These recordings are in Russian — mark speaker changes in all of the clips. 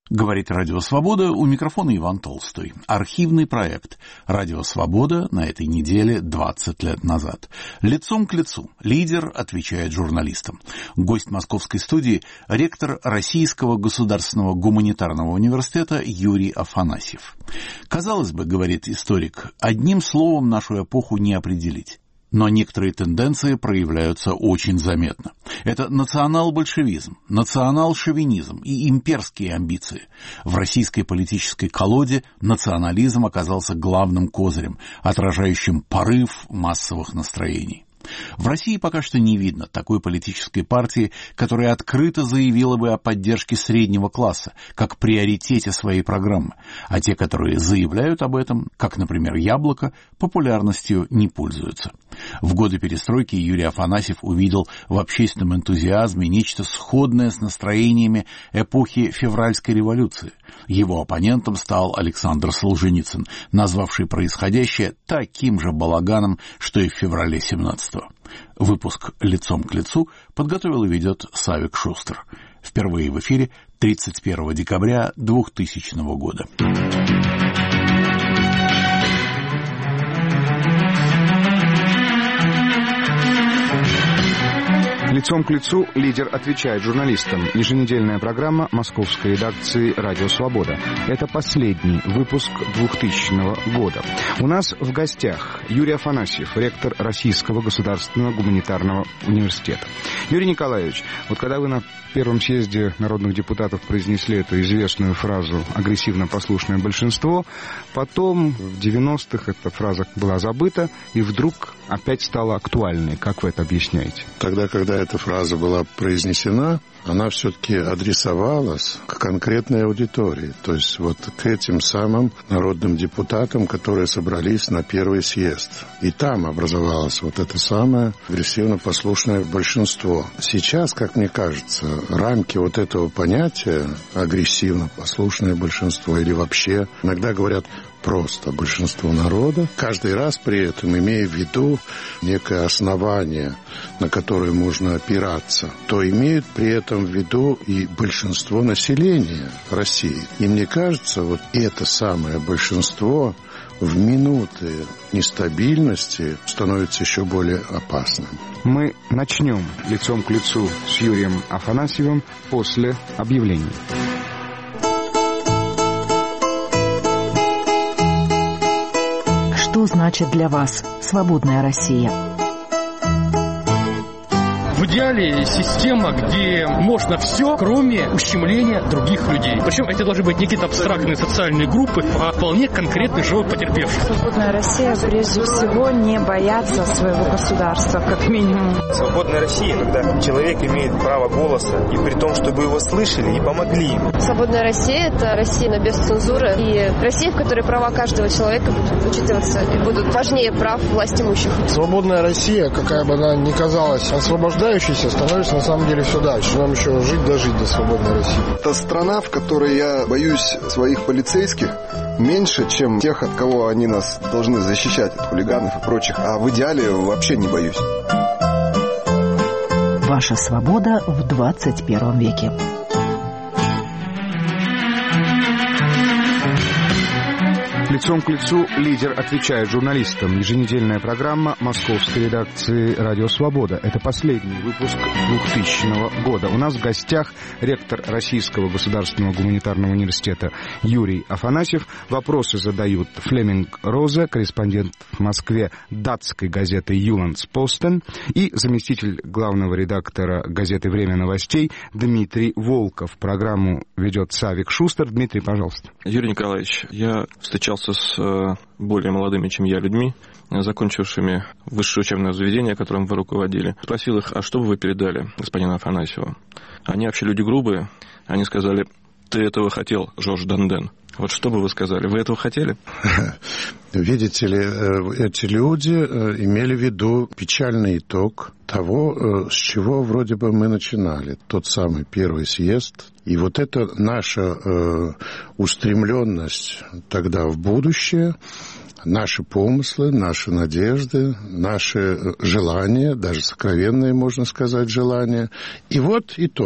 Speaker 1: Говорит «Радио Свобода», у микрофона Иван Толстой. Архивный проект «Радио Свобода» на этой неделе 20 лет назад. Лицом к лицу. Лидер отвечает журналистам. Гость московской студии – ректор Российского государственного гуманитарного университета Юрий Афанасьев. Казалось бы, говорит историк, одним словом нашу эпоху не определить. Но некоторые тенденции проявляются очень заметно. Это национал-большевизм, национал-шовинизм и имперские амбиции. В российской политической колоде национализм оказался главным козырем, отражающим порыв массовых настроений. В России пока что не видно такой политической партии, которая открыто заявила бы о поддержке среднего класса, как приоритете своей программы, а те, которые заявляют об этом, как, например, «Яблоко», популярностью не пользуются. В годы перестройки Юрий Афанасьев увидел в общественном энтузиазме нечто сходное с настроениями эпохи февральской революции. Его оппонентом стал Александр Солженицын, назвавший происходящее таким же балаганом, что и в феврале 17-го. Выпуск «Лицом к лицу» подготовил и ведет Савик Шустер. Впервые в эфире 31 декабря 2000 года.
Speaker 2: Лицом к лицу лидер отвечает журналистам. Еженедельная программа московской редакции «Радио Свобода». Это последний выпуск 2000 года. У нас в гостях Юрий Афанасьев, ректор Российского государственного гуманитарного университета. Юрий Николаевич, вот когда вы на первом съезде народных депутатов произнесли эту известную фразу «агрессивно-послушное большинство», потом в 90-х эта фраза была забыта и вдруг опять стала актуальной. Как вы это объясняете?
Speaker 3: Тогда, когда эта фраза была произнесена, она все-таки адресовалась к конкретной аудитории, то есть вот к этим самым народным депутатам, которые собрались на первый съезд. И там образовалось вот это самое агрессивно-послушное большинство. Сейчас, как мне кажется, рамки вот этого понятия агрессивно-послушное большинство или вообще, иногда говорят просто большинство народа, каждый раз при этом имея в виду некое основание, на которое можно опираться, то имеют при этом в виду и большинство населения России. И мне кажется, вот это самое большинство в минуты нестабильности становится еще более опасным.
Speaker 2: Мы начнем лицом к лицу с Юрием Афанасьевым после объявлений.
Speaker 4: Что значит для вас свободная Россия?
Speaker 5: В идеале система, где можно все, кроме ущемления других людей. Причем это должны быть не какие-то абстрактные социальные группы, а вполне конкретный живой потерпевший.
Speaker 6: Свободная Россия, прежде всего, не бояться своего государства, как минимум.
Speaker 7: Свободная Россия, когда человек имеет право голоса, и при том, чтобы его слышали и помогли ему.
Speaker 8: Свободная Россия – это Россия без цензуры, и Россия, в которой права каждого человека будут учитываться и будут важнее прав властимущих.
Speaker 9: Свободная Россия, какая бы она ни казалась освобождающейся, становится на самом деле все дальше. Нам еще жить до свободной России.
Speaker 10: Это страна, в которой я боюсь своих полицейских меньше, чем тех, от кого они нас должны защищать, от хулиганов и прочих. А в идеале вообще не боюсь.
Speaker 4: Ваша свобода в 21 веке.
Speaker 2: Лицом к лицу лидер отвечает журналистам. Еженедельная программа московской редакции «Радио Свобода». Это последний выпуск 2000 года. У нас в гостях ректор Российского государственного гуманитарного университета Юрий Афанасьев. Вопросы задают Флеминг Розе, корреспондент в Москве датской газеты «Юландспостен», и заместитель главного редактора газеты «Время новостей» Дмитрий Волков. Программу ведет Савик Шустер. Дмитрий, пожалуйста.
Speaker 11: Юрий Николаевич, я встречался с более молодыми, чем я, людьми, закончившими высшее учебное заведение, которым вы руководили. Спросил их, а что бы вы передали господину Афанасьеву? Они вообще люди грубые. Они сказали: ты этого хотел, Жорж Данден. Вот что бы вы сказали? Вы этого хотели?
Speaker 3: Видите ли, эти люди имели в виду печальный итог того, с чего вроде бы мы начинали. Тот самый первый съезд. И вот это наша устремленность тогда в будущее, наши помыслы, наши надежды, наши желания, даже сокровенные, можно сказать, желания. И вот итог.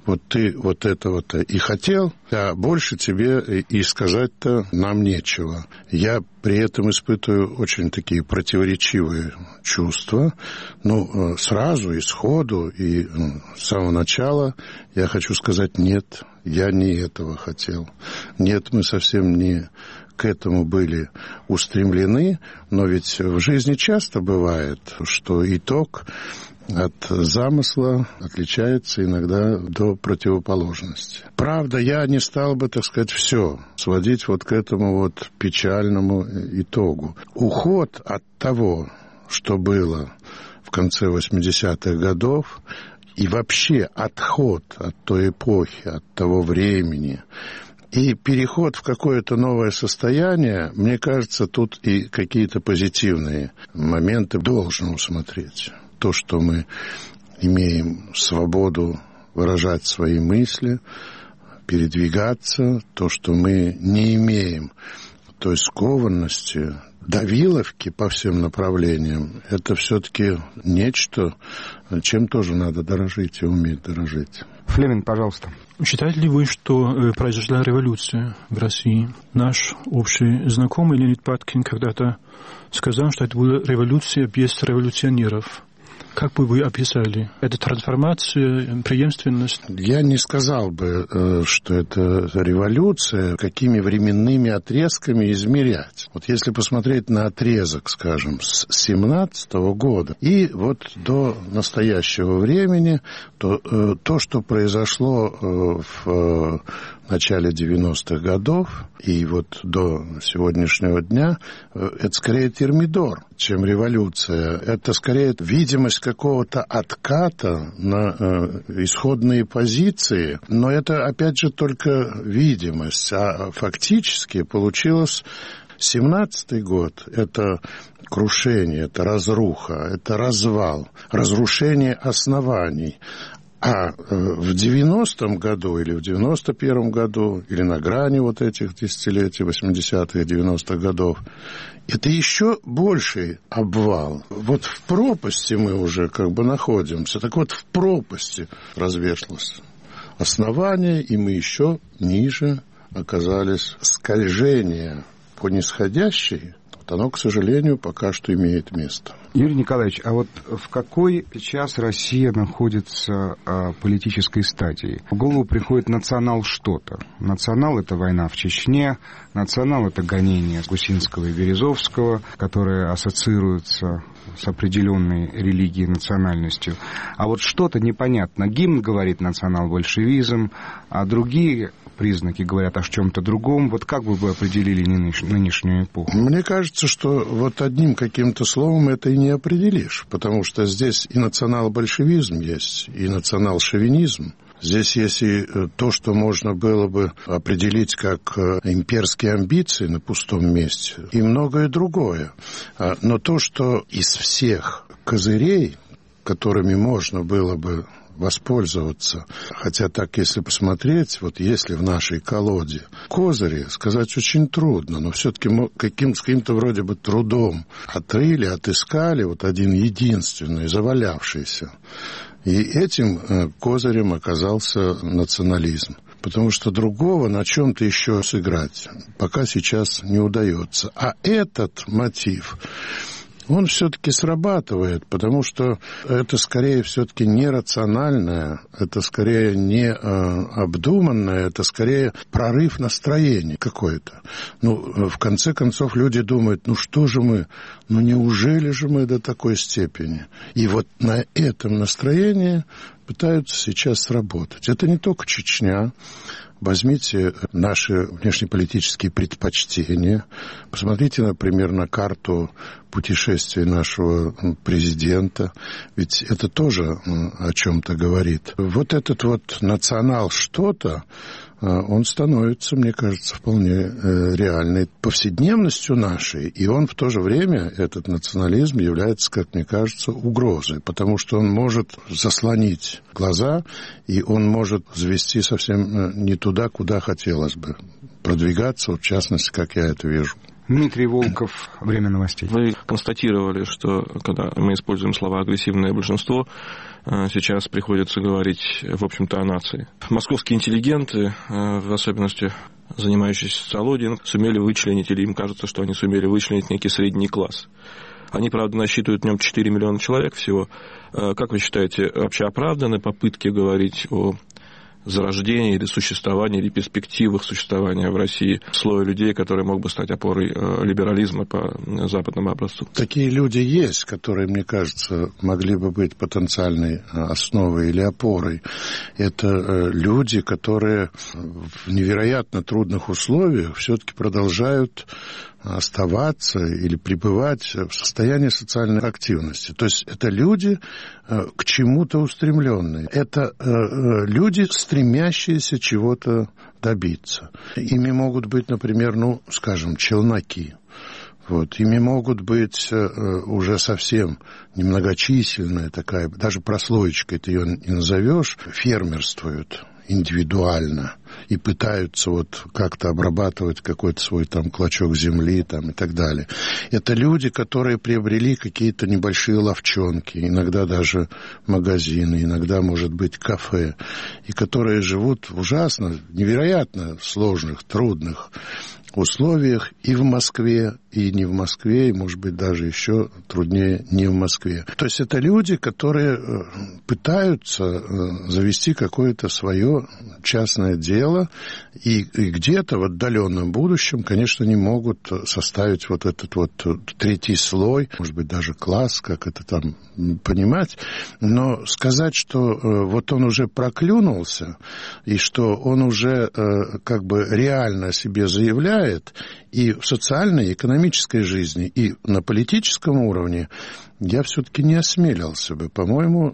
Speaker 3: вот ты вот этого-то и хотел, а больше тебе и сказать-то нам нечего. Я при этом испытываю очень такие противоречивые чувства. Ну, сразу, и сходу, и с самого начала я хочу сказать: нет, я не этого хотел. Нет, мы совсем не к этому были устремлены, но ведь в жизни часто бывает, что итог от замысла отличается иногда до противоположности. Правда, я не стал бы, так сказать, все сводить вот к этому вот печальному итогу. Уход от того, что было в конце 80-х годов, и вообще отход от той эпохи, от того времени, и переход в какое-то новое состояние, мне кажется, тут и какие-то позитивные моменты должны усмотреть. То, что мы имеем свободу выражать свои мысли, передвигаться, то, что мы не имеем той скованности, давиловки по всем направлениям, это все-таки нечто, чем тоже надо дорожить и уметь дорожить.
Speaker 2: Флеминг, пожалуйста.
Speaker 12: Считаете ли вы, что произошла революция в России? Наш общий знакомый Леонид Паткин когда-то сказал, что это была революция без революционеров. Как бы вы описали эту трансформацию, преемственность?
Speaker 3: Я не сказал бы, что это революция, какими временными отрезками измерять. Вот если посмотреть на отрезок, скажем, с 17-го года и вот до настоящего времени, то, что произошло в начале 90-х годов и вот до сегодняшнего дня, это скорее термидор, чем революция. Это скорее видимость какого-то отката на исходные позиции, но это, опять же, только видимость, а фактически получилось 17-й год – это крушение, это разруха, это развал, разрушение оснований. А в 90-м году или в 91-м году, или на грани вот этих десятилетий, 80-х, 90-х годов, это еще больший обвал. Вот в пропасти мы уже как бы находимся. Так вот, в пропасти разверзлось основание, и мы еще ниже оказались. Скольжение по нисходящей, вот оно, к сожалению, пока что имеет место.
Speaker 2: Юрий Николаевич, а вот в какой сейчас Россия находится политической стадии? В голову приходит национал что-то. Национал – это война в Чечне, национал – это гонение Гусинского и Березовского, которые ассоциируются с определенной религией, национальностью. А вот что-то непонятно. Гимн говорит национал-большевизм, а другие признаки говорят о чем-то другом. Вот как бы вы определили нынешнюю эпоху?
Speaker 3: Мне кажется, что вот одним каким-то словом это и не определишь, потому что здесь и национал-большевизм есть, и национал-шовинизм. Здесь есть и то, что можно было бы определить как имперские амбиции на пустом месте, и многое другое. Но то, что из всех козырей, которыми можно было бы воспользоваться, хотя так, если посмотреть, вот если в нашей колоде козыри, сказать очень трудно, но все-таки каким-то вроде бы трудом отрыли, отыскали вот один единственный, завалявшийся. И этим козырем оказался национализм. Потому что другого на чем-то еще сыграть пока сейчас не удается. А этот мотив, он все-таки срабатывает, потому что это скорее все-таки не рациональное, это скорее не обдуманное, это скорее прорыв настроения какой-то. Ну, в конце концов, люди думают, ну что же мы, ну неужели же мы до такой степени? И вот на этом настроении пытаются сейчас сработать. Это не только Чечня. Возьмите наши внешнеполитические предпочтения. Посмотрите, например, на карту путешествий нашего президента. Ведь это тоже о чем-то говорит. Вот этот вот национал что-то, он становится, мне кажется, вполне реальной повседневностью нашей. И он в то же время, этот национализм, является, как мне кажется, угрозой. Потому что он может заслонить глаза, и он может завести совсем не туда, куда хотелось бы продвигаться, в частности, как я это вижу.
Speaker 2: Дмитрий Волков, «Время новостей».
Speaker 11: Вы констатировали, что когда мы используем слова «агрессивное большинство», сейчас приходится говорить, в общем-то, о нации. Московские интеллигенты, в особенности занимающиеся социологией, сумели вычленить, или им кажется, что они сумели вычленить некий средний класс. Они, правда, насчитывают в нем 4 миллиона человек всего. Как вы считаете, вообще оправданы попытки говорить о зарождении или существовании, или перспективах существования в России слоя людей, который мог бы стать опорой либерализма по западному образцу?
Speaker 3: Такие люди есть, которые, мне кажется, могли бы быть потенциальной основой или опорой. Это люди, которые в невероятно трудных условиях все-таки продолжают оставаться или пребывать в состоянии социальной активности. То есть это люди к чему-то устремленные. Это люди, стремящиеся чего-то добиться. Ими могут быть, например, скажем, челноки. Ими могут быть уже совсем немногочисленная такая, даже прослоечкой ты ее не назовешь, фермерствуют индивидуально и пытаются как-то обрабатывать какой-то свой клочок земли и так далее. Это люди, которые приобрели какие-то небольшие лавчонки, иногда даже магазины, иногда, может быть, кафе, и которые живут в ужасно, невероятно сложных, трудных условиях и в Москве, и не в Москве, и, может быть, даже еще труднее не в Москве. То есть это люди, которые пытаются завести какое-то свое частное дело, и где-то в отдаленном будущем, конечно, не могут составить этот третий слой, может быть, даже класс, как это там понимать, но сказать, что он уже проклюнулся, и что он уже реально о себе заявляет, и в социальной, и экономической жизни, и на политическом уровне, я все-таки не осмелился бы. По-моему,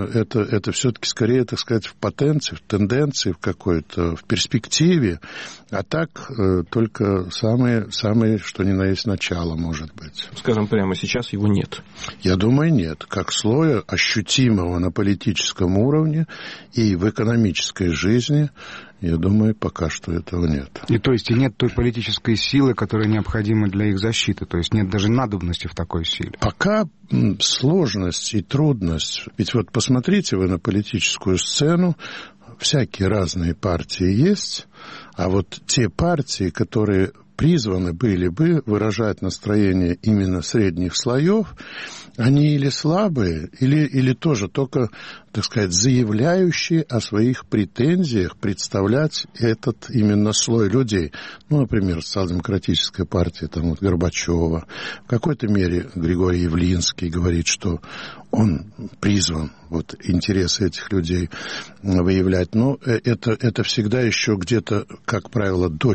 Speaker 3: это все-таки скорее, так сказать, в потенции, в тенденции, в какой-то, в перспективе, а так только самое, что ни на есть начало, может быть.
Speaker 11: Скажем прямо, сейчас его нет.
Speaker 3: Я думаю, нет. Как слоя ощутимого на политическом уровне и в экономической жизни, я думаю, пока что этого нет.
Speaker 2: И то есть и нет той политической силы, которая необходима для их защиты, то есть нет даже надобности в такой силе.
Speaker 3: Пока сложность и трудность. Ведь посмотрите вы на политическую сцену, всякие разные партии есть, а те партии, которые призваны были бы выражать настроение именно средних слоев, они или слабые, или тоже только, так сказать, заявляющие о своих претензиях представлять этот именно слой людей. Например, социал-демократическая партия Горбачева. В какой-то мере Григорий Явлинский говорит, что он призван интересы этих людей выявлять. Но это всегда еще где-то, как правило, до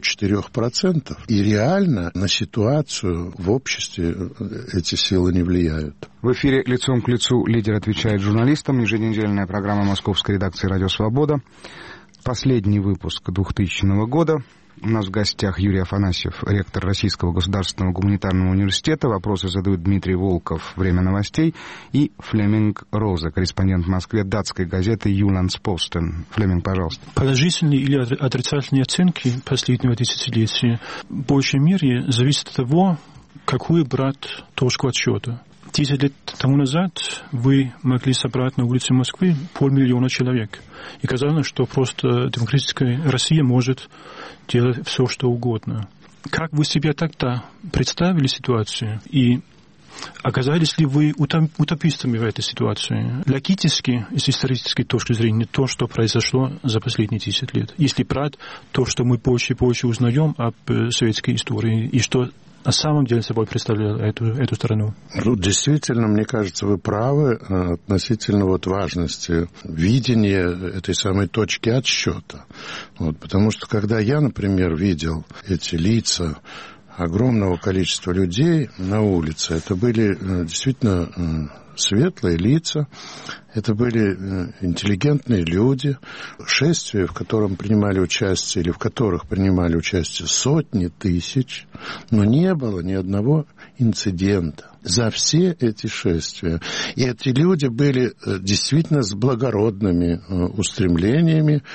Speaker 3: 4%. И реально на ситуацию в обществе эти силы не влияют.
Speaker 2: В эфире «Лицом к лицу» лидер отвечает журналистам. Еженедельная программа московской редакции «Радио Свобода». Последний выпуск 2000 года. У нас в гостях Юрий Афанасьев, ректор Российского государственного гуманитарного университета. Вопросы задают Дмитрий Волков, «Время новостей», и Флеминг Роза, корреспондент в Москве датской газеты «Юландспостен». Флеминг, пожалуйста.
Speaker 12: Положительные или отрицательные оценки последнего десятилетия в большей мере зависят от того, какую брать точку отсчета. 10 лет тому назад вы могли собрать на улице Москвы 500 000 человек. И казалось, что просто демократическая Россия может делать все, что угодно. Как вы себе тогда представили ситуацию? И оказались ли вы утопистами в этой ситуации? Логически, с исторической точки зрения, то, что произошло за последние 10 лет. Если брать то, что мы больше и больше узнаем об советской истории, и что на самом деле собой представляла эту страну.
Speaker 3: Действительно, мне кажется, вы правы относительно важности видения этой самой точки отсчета. Потому что, когда я, например, видел эти лица огромного количества людей на улице, это были действительно светлые лица, это были интеллигентные люди, шествия, в котором принимали участие, или в которых принимали участие сотни тысяч, но не было ни одного инцидента за все эти шествия. И эти люди были действительно с благородными устремлениями,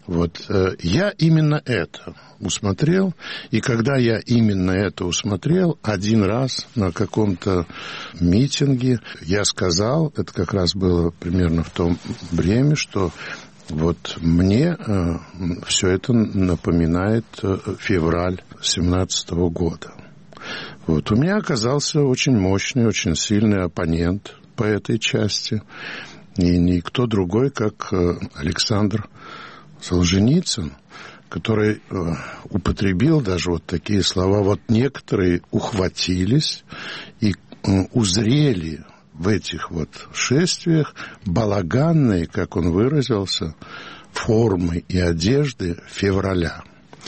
Speaker 3: Вот я именно это усмотрел, и когда я именно это усмотрел, один раз на каком-то митинге я сказал, это как раз было примерно в то время, что вот мне все это напоминает февраль 2017 года. Вот у меня оказался очень мощный, очень сильный оппонент по этой части, и никто другой, как Александр Солженицын, который употребил даже вот такие слова. Вот некоторые ухватились и узрели в этих вот шествиях балаганные, как он выразился, формы и одежды февраля.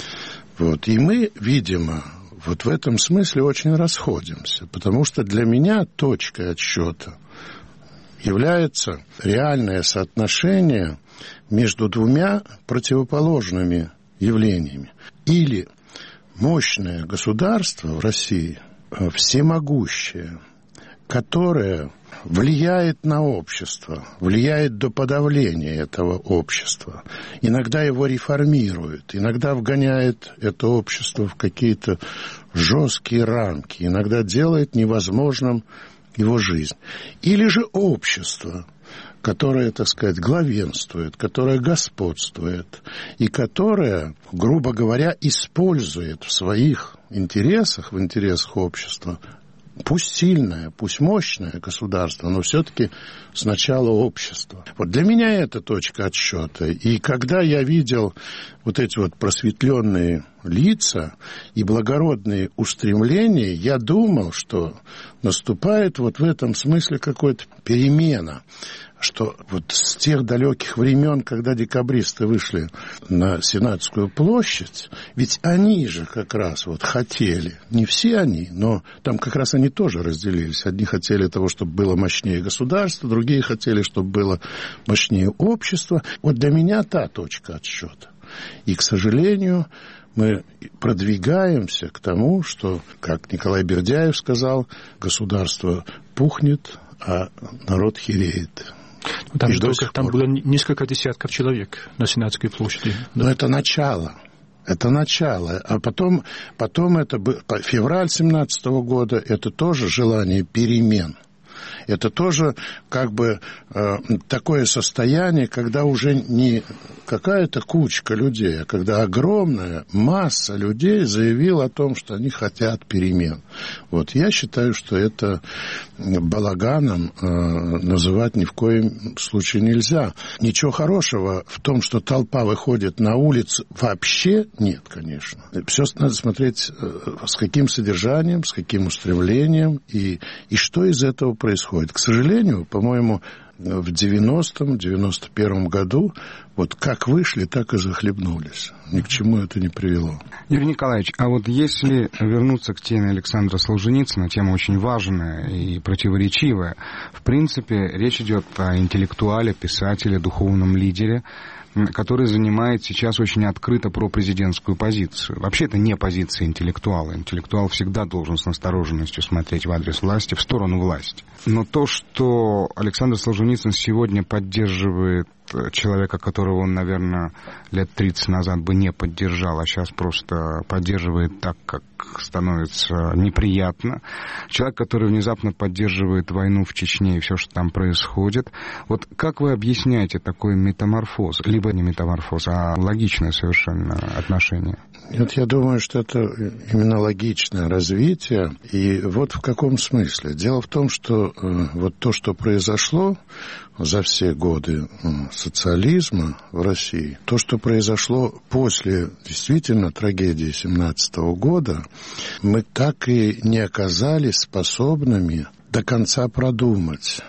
Speaker 3: Вот. И мы, видимо, вот в этом смысле очень расходимся, потому что для меня точкой отсчета является реальное соотношение между двумя противоположными явлениями. Или мощное государство в России, всемогущее, которое влияет на общество, влияет до подавления этого общества, иногда его реформирует, иногда вгоняет это общество в какие-то жесткие рамки, иногда делает невозможным его жизнь. Или же общество, которое, так сказать, главенствует, которое господствует, и которое, грубо говоря, использует в своих интересах, в интересах общества, пусть сильное, пусть мощное государство, но все-таки сначала общество. Вот для меня это точка отсчета. И когда я видел вот эти вот просветленные лица и благородные устремления, я думал, что наступает вот в этом смысле какая-то перемена, что вот с тех далеких времен, когда декабристы вышли на Сенатскую площадь, ведь они же как раз вот хотели, не все они, но там как раз они тоже разделились. Одни хотели того, чтобы было мощнее государство, другие хотели, чтобы было мощнее общество. Вот для меня та точка отсчета. И, к сожалению, мы продвигаемся к тому, что, как Николай Бердяев сказал, государство пухнет, а народ хереет.
Speaker 12: Там было несколько десятков человек на Сенатской площади. Да.
Speaker 3: Но это начало. Это начало. А потом это февраль 2017 года, это тоже желание перемен. Это тоже как бы такое состояние, когда уже не какая-то кучка людей, а когда огромная масса людей заявила о том, что они хотят перемен. Вот я считаю, что это балаганом называть ни в коем случае нельзя. Ничего хорошего в том, что толпа выходит на улицу, вообще нет, конечно. Все надо смотреть, с каким содержанием, с каким устремлением и что из этого происходит. К сожалению, по-моему, в 90-м, 91-м году вот как вышли, так и захлебнулись. Ни к чему это не привело.
Speaker 2: Юрий Николаевич, а вот если вернуться к теме Александра Солженицына, тема очень важная и противоречивая. В принципе, речь идет о интеллектуале, писателе, духовном лидере, который занимает сейчас очень открыто пропрезидентскую позицию. Вообще, это не позиция интеллектуала. Интеллектуал всегда должен с настороженностью смотреть в адрес власти, в сторону власти. Но то, что Александр Солженицын сегодня поддерживает человека, которого он, наверное, лет 30 назад бы не поддержал, а сейчас просто поддерживает так, как становится неприятно. Человек, который внезапно поддерживает войну в Чечне и все, что там происходит. Вот как вы объясняете такой метаморфоз? Либо не метаморфоз, а логичное совершенно отношение?
Speaker 3: Нет, я думаю, что это именно логичное развитие. И вот в каком смысле. Дело в том, что вот то, что произошло за все годы социализма в России, то, что произошло после действительно трагедии 1917 года, мы так и не оказались способными до конца продумать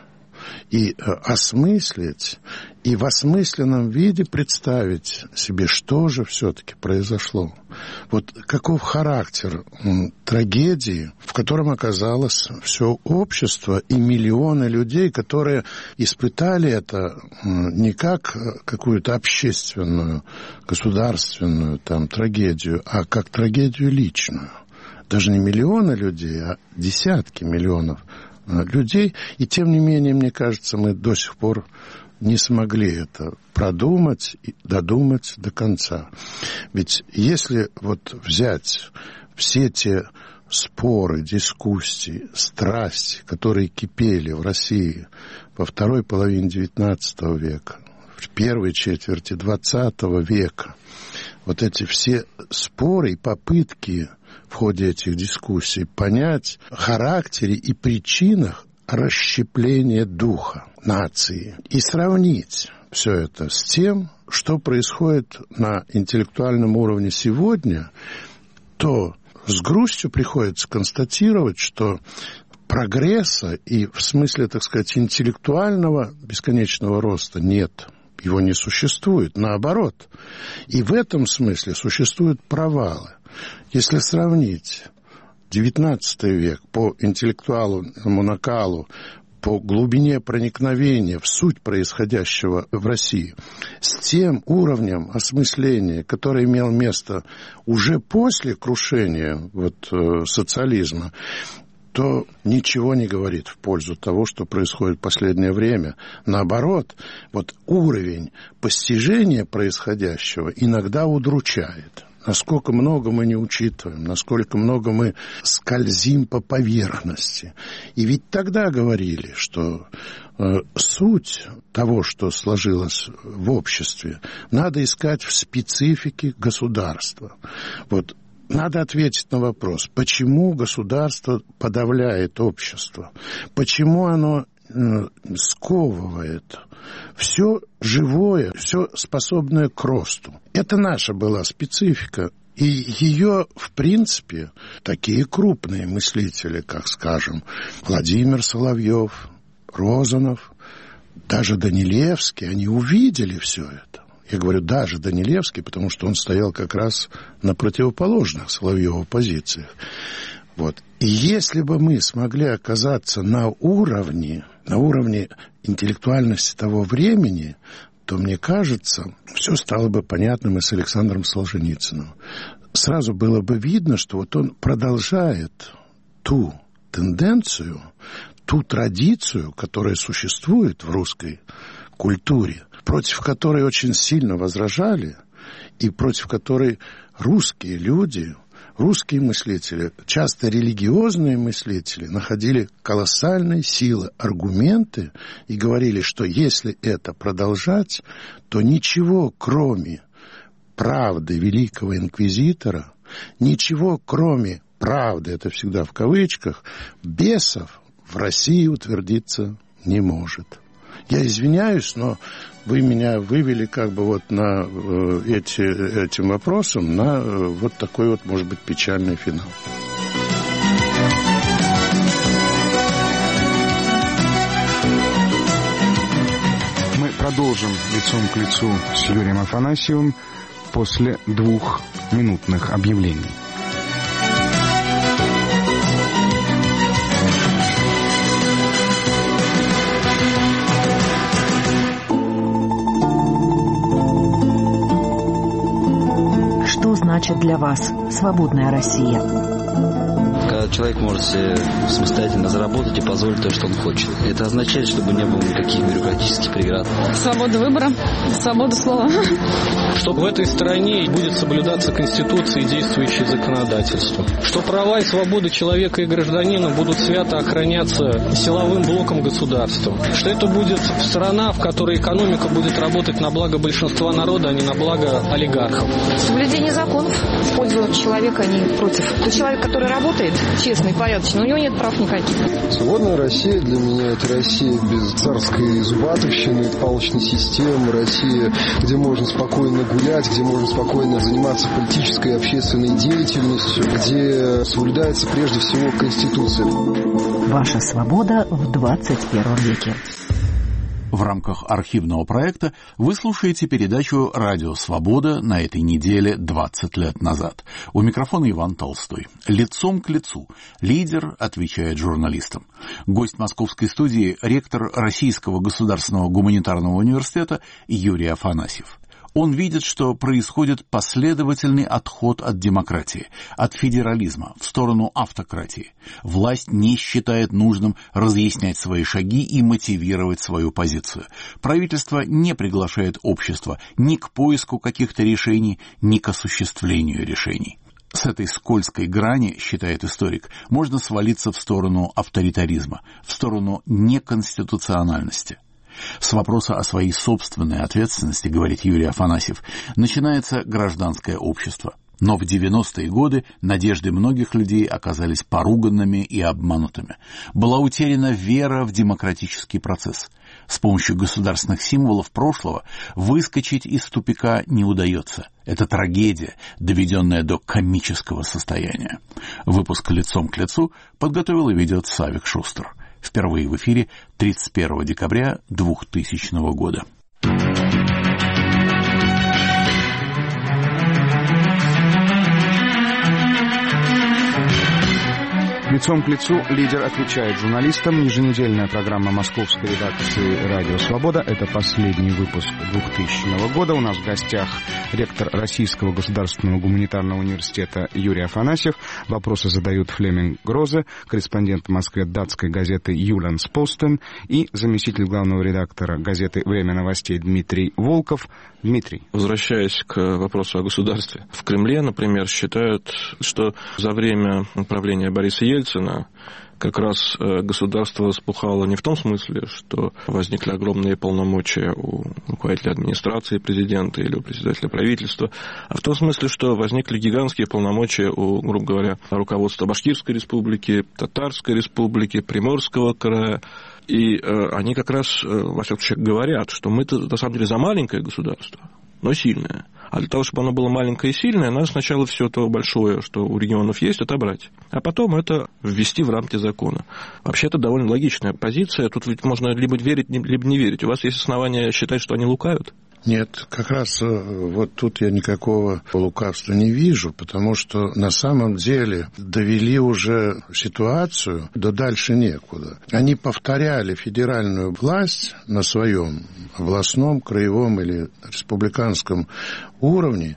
Speaker 3: и осмыслить, и в осмысленном виде представить себе, что же все-таки произошло. Вот каков характер трагедии, в котором оказалось все общество и миллионы людей, которые испытали это не как какую-то общественную, государственную там трагедию, а как трагедию личную. Даже не миллионы людей, а десятки миллионов людей. И тем не менее, мне кажется, мы до сих пор не смогли это продумать и додумать до конца. Ведь если вот взять все те споры, дискуссии, страсти, которые кипели в России во второй половине XIX века, в первой четверти XX века, вот эти все споры и попытки в ходе этих дискуссий понять характере и причинах расщепления духа нации и сравнить все это с тем, что происходит на интеллектуальном уровне сегодня, то с грустью приходится констатировать, что прогресса и в смысле, так сказать, интеллектуального бесконечного роста нет. Его не существует, наоборот. И в этом смысле существуют провалы. Если сравнить XIX век по интеллектуальному накалу, по глубине проникновения в суть происходящего в России, с тем уровнем осмысления, который имел место уже после крушения социализма, то ничего не говорит в пользу того, что происходит в последнее время. Наоборот, уровень постижения происходящего иногда удручает. Насколько много мы не учитываем, насколько много мы скользим по поверхности. И ведь тогда говорили, что суть того, что сложилось в обществе, надо искать в специфике государства. Надо ответить на вопрос, почему государство подавляет общество, почему оно сковывает все живое, все способное к росту. Это наша была специфика. И ее, в принципе, такие крупные мыслители, как, скажем, Владимир Соловьев, Розанов, даже Данилевский, они увидели все это. Я говорю даже Данилевский, потому что он стоял как раз на противоположных Соловьеву позициях. И если бы мы смогли оказаться на уровне интеллектуальности того времени, то, мне кажется, все стало бы понятным и с Александром Солженицыным. Сразу было бы видно, что он продолжает ту тенденцию, ту традицию, которая существует в русской культуре, против которой очень сильно возражали, и против которой русские люди, русские мыслители, часто религиозные мыслители, находили колоссальные силы, аргументы и говорили, что если это продолжать, то ничего, кроме правды великого инквизитора, ничего, кроме правды, это всегда в кавычках, бесов в России утвердиться не может. Я извиняюсь, но вы меня вывели на этим вопросом на такой может быть, печальный финал.
Speaker 2: Мы продолжим лицом к лицу с Юрием Афанасьевым после 2-минутных объявлений.
Speaker 4: Что значит для вас свободная Россия?
Speaker 13: Когда человек может себе самостоятельно заработать и позволить то, что он хочет. Это означает, чтобы не было никаких бюрократических преград.
Speaker 14: Свобода выбора, свобода слова.
Speaker 5: Чтобы в этой стране будет соблюдаться Конституция и действующее законодательство. Что права и свободы человека и гражданина будут свято охраняться силовым блоком государства. Что это будет страна, в которой экономика будет работать на благо большинства народа, а не на благо олигархов.
Speaker 14: Соблюдение законов в пользу человека, а не против. Тот человек, который работает честно и порядочно, у него нет прав никаких.
Speaker 9: Свободная Россия для меня — это Россия без царской зубатовщины, палочной системы, Россия, где можно спокойно гулять, где можно спокойно заниматься политической и общественной деятельностью, где соблюдается прежде всего Конституция.
Speaker 4: Ваша свобода в 21 веке.
Speaker 1: В рамках архивного проекта вы слушаете передачу «Радио Свобода» на этой неделе 20 лет назад. У микрофона Иван Толстой. Лицом к лицу. Лидер отвечает журналистам. Гость московской студии – ректор Российского государственного гуманитарного университета Юрий Афанасьев. Он видит, что происходит последовательный отход от демократии, от федерализма в сторону автократии. Власть не считает нужным разъяснять свои шаги и мотивировать свою позицию. Правительство не приглашает общество ни к поиску каких-то решений, ни к осуществлению решений. С этой скользкой грани, считает историк, можно свалиться в сторону авторитаризма, в сторону неконституциональности. С вопроса о своей собственной ответственности, говорит Юрий Афанасьев, начинается гражданское общество. Но в 90-е годы надежды многих людей оказались поруганными и обманутыми. Была утеряна вера в демократический процесс. С помощью государственных символов прошлого выскочить из тупика не удается. Это трагедия, доведенная до комического состояния. Выпуск «Лицом к лицу» подготовил и ведет Савик Шустер. Впервые в эфире 31 декабря 2000 года.
Speaker 2: Лицом к лицу лидер отвечает журналистам. Еженедельная программа московской редакции «Радио Свобода». Это последний выпуск 2000 года. У нас в гостях ректор Российского государственного гуманитарного университета Юрий Афанасьев. Вопросы задают Флеминг Грозе, корреспондент в Москве датской газеты «Юландспостен» и заместитель главного редактора газеты «Время новостей» Дмитрий Волков. Дмитрий.
Speaker 11: Возвращаясь к вопросу о государстве. В Кремле, например, считают, что за время правления Бориса Ельцина как раз государство распухало не в том смысле, что возникли огромные полномочия у руководителя администрации президента или у председателя правительства, а в том смысле, что возникли гигантские полномочия у, грубо говоря, руководства Башкирской республики, Татарской республики, Приморского края. И они как раз, во всяком случае, говорят, что мы-то, на самом деле, за маленькое государство, но сильное. А для того, чтобы оно было маленькое и сильное, надо сначала все то большое, что у регионов есть, отобрать. А потом это ввести в рамки закона. Вообще, это довольно логичная позиция. Тут ведь можно либо верить, либо не верить. У вас есть основания считать, что они лукавят?
Speaker 3: Нет, как раз вот тут я никакого лукавства не вижу, потому что на самом деле довели уже ситуацию, да дальше некуда. Они повторяли федеральную власть на своем областном, краевом или республиканском уровне,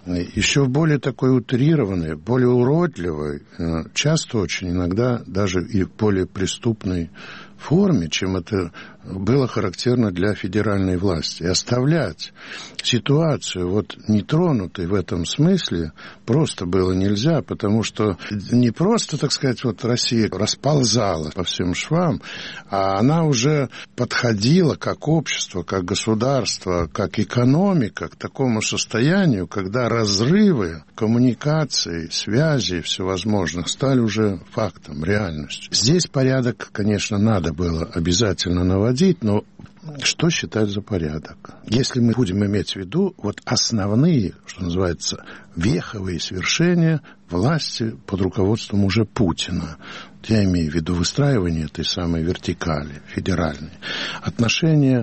Speaker 3: еще в более такой утрированной, более уродливой, часто очень иногда даже и в более преступной форме, чем это было характерно для федеральной власти. И оставлять ситуацию вот нетронутой в этом смысле просто было нельзя, потому что не просто, так сказать, вот Россия расползалась по всем швам, а она уже подходила как общество, как государство, как экономика к такому состоянию, когда разрывы коммуникаций, связей всевозможных стали уже фактом, реальностью. Здесь порядок, конечно, надо было обязательно наводить, но что считать за порядок? Если мы будем иметь в виду вот основные, что называется, веховые свершения власти под руководством уже Путина. Я имею в виду выстраивание этой самой вертикали федеральной, отношение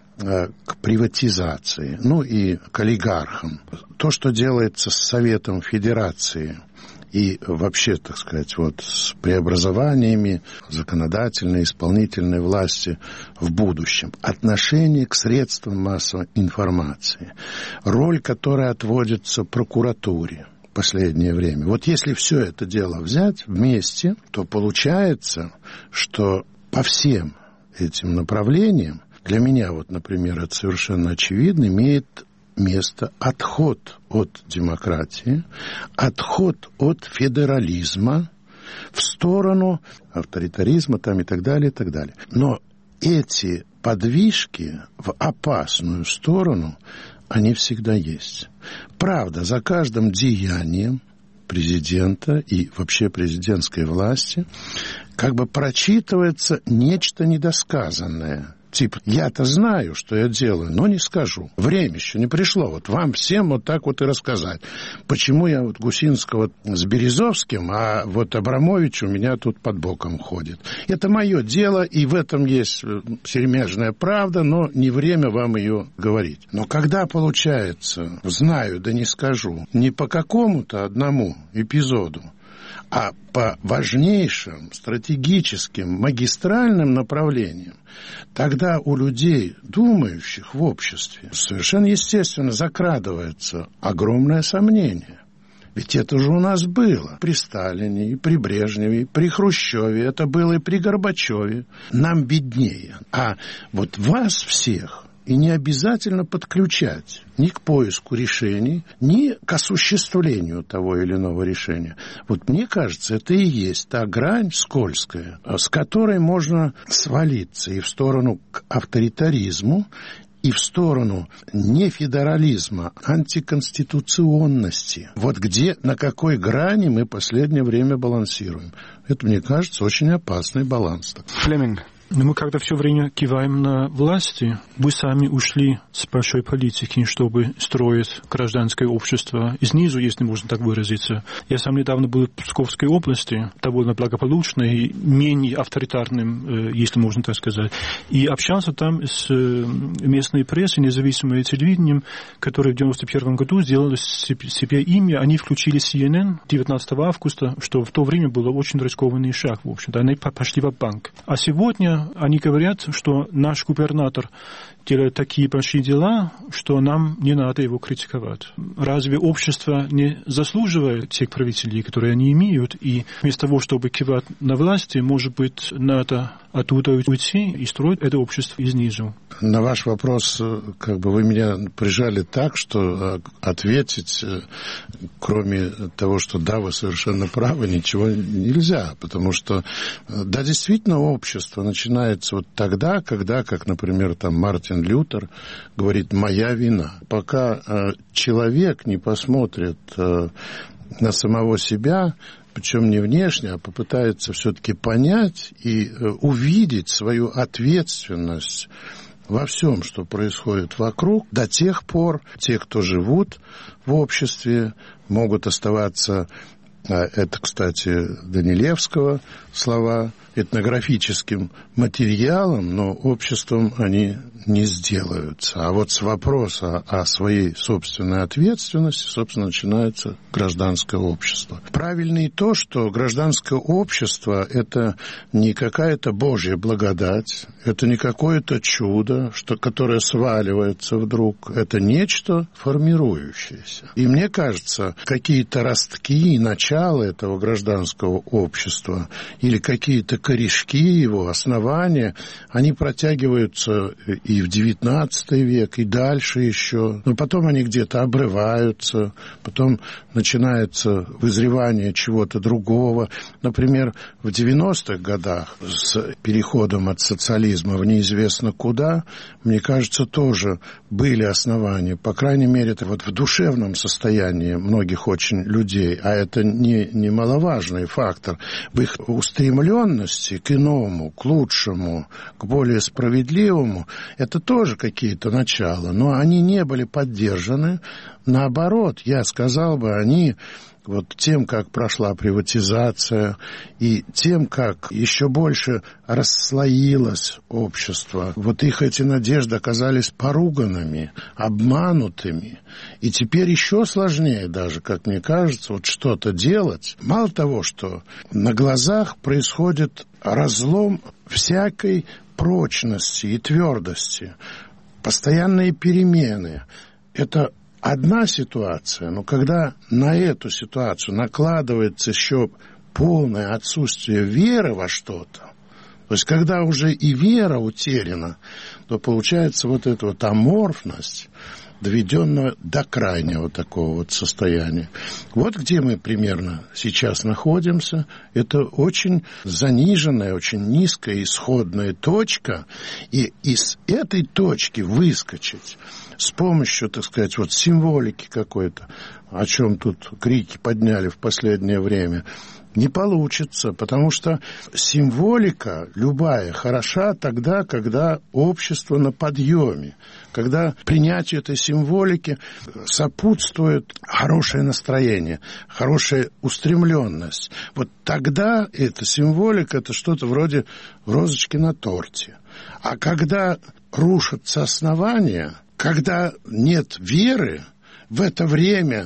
Speaker 3: к приватизации, ну и к олигархам. То, что делается с Советом Федерации и вообще, так сказать, вот с преобразованиями законодательной, исполнительной власти в будущем. Отношение к средствам массовой информации. Роль, которая отводится прокуратуре в последнее время. Вот если все это дело взять вместе, то получается, что по всем этим направлениям, для меня, вот, например, это совершенно очевидно, имеет место отход от демократии, отход от федерализма в сторону авторитаризма там, и так далее, и так далее. Но эти подвижки в опасную сторону, они всегда есть. Правда, за каждым деянием президента и вообще президентской власти как бы прочитывается нечто недосказанное. Типа, я-то знаю, что я делаю, но не скажу. Время еще не пришло. Вот вам всем вот так вот и рассказать. Почему я вот Гусинского с Березовским, а вот Абрамович у меня тут под боком ходит. Это мое дело, и в этом есть сермяжная правда, но не время вам ее говорить. Но когда получается, знаю, да не скажу, не по какому-то одному эпизоду, А по важнейшим стратегическим магистральным направлениям, тогда у людей, думающих в обществе, совершенно естественно закрадывается огромное сомнение. Ведь это же у нас было при Сталине, и при Брежневе, и при Хрущеве, это было и при Горбачеве. Нам виднее. А вот вас всех и не обязательно подключать ни к поиску решений, ни к осуществлению того или иного решения. Вот мне кажется, это и есть та грань скользкая, с которой можно свалиться и в сторону к авторитаризму, и в сторону не федерализма, антиконституционности. Вот где, на какой грани мы в последнее время балансируем. Это, мне кажется, очень опасный баланс.
Speaker 2: Флеминг.
Speaker 12: Но мы когда все время киваем на власти, вы сами ушли с большой политики, чтобы строить гражданское общество снизу, если можно так выразиться. Я сам недавно был в Псковской области, довольно благополучной, менее авторитарным, если можно так сказать, и общался там с местной прессой, независимым телевидением, которые в 1991 году сделали себе имя. Они включили CNN 19 августа, что в то время было очень рискованный шаг, в общем-то. Они пошли в банк. А сегодня они говорят, что наш губернатор делает такие большие дела, что нам не надо его критиковать. Разве общество не заслуживает тех правителей, которые они имеют? И вместо того, чтобы кивать на власти, может быть, надо оттуда уйти и строить это общество изнизу.
Speaker 3: На ваш вопрос, вы меня прижали так, что ответить, кроме того, что да, вы совершенно правы, ничего нельзя. Потому что, да, действительно, общество начинается вот тогда, когда, как, например, там Мартин Лютер говорит «моя вина». Пока человек не посмотрит на самого себя, причем не внешне, а попытается все-таки понять и увидеть свою ответственность во всем, что происходит вокруг, до тех пор те, кто живут в обществе, могут оставаться, это, кстати, Данилевского слова, этнографическим материалом, но обществом они не сделаются. А вот с вопроса о своей собственной ответственности, собственно, начинается гражданское общество. Правильно и то, что гражданское общество – это не какая-то божья благодать, это не какое-то чудо, которое сваливается вдруг. Это нечто формирующееся. И мне кажется, какие-то ростки, начала этого гражданского общества или какие-то корешки его, основания, они протягиваются и в XIX век, и дальше еще. Но потом они где-то обрываются, потом начинается вызревание чего-то другого. Например, в 90-х годах с переходом от социализма в неизвестно куда, мне кажется, тоже были основания. По крайней мере, это вот в душевном состоянии многих очень людей, а это немаловажный фактор, в их устремленности к иному, к лучшему, к более справедливому, это тоже какие-то начала, но они не были поддержаны. Наоборот, я сказал бы, они вот тем, как прошла приватизация, и тем, как еще больше расслоилось общество, вот их эти надежды оказались поруганными, обманутыми. И теперь еще сложнее даже, как мне кажется, вот что-то делать. Мало того, что на глазах происходит разлом всякой прочности и твердости, постоянные перемены. Это одна ситуация, но когда на эту ситуацию накладывается еще полное отсутствие веры во что-то, то есть когда уже и вера утеряна, то получается вот эта вот аморфность, доведенная до крайнего такого вот состояния. Вот где мы примерно сейчас находимся. Это очень заниженная, очень низкая исходная точка. И из этой точки выскочить с помощью, так сказать, вот символики какой-то, о чем тут крики подняли в последнее время, не получится, потому что символика любая хороша тогда, когда общество на подъеме, когда принятию этой символики сопутствует хорошее настроение, хорошая устремленность. Вот тогда эта символика – это что-то вроде розочки на торте. А когда рушатся основания, когда нет веры, в это время